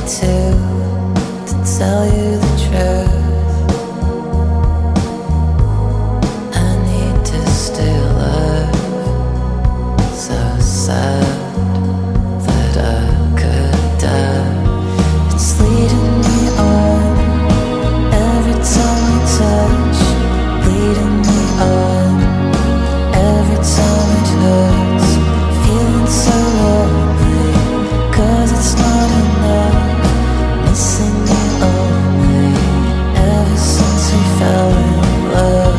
to tell you the truth. I need to still love, so sad that I could die. It's leading me on every time we touch, leading me on every time it hurts. Feeling so lonely, 'cause it's not enough. Missing you only ever since we fell in love.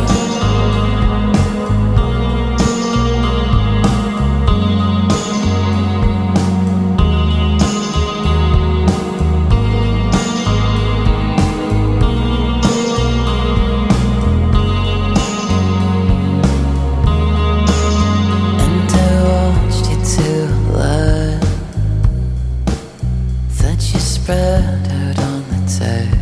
And I watched you to learn that you spread out on the table.